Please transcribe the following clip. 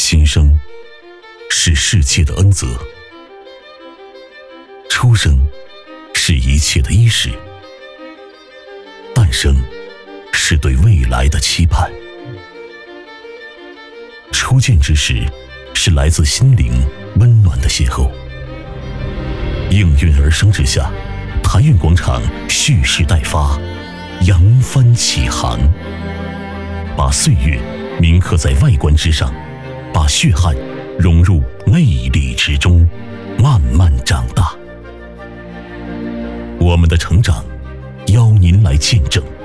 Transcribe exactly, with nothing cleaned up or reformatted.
新生是世界的恩泽，出生是一切的伊始，诞生是对未来的期盼。初见之时，是来自心灵温暖的邂逅。应运而生之下，台运广场蓄势待发，扬帆起航，把岁月铭刻在外观之上，把血汗融入魅力之中，慢慢长大。我们的成长，邀您来见证。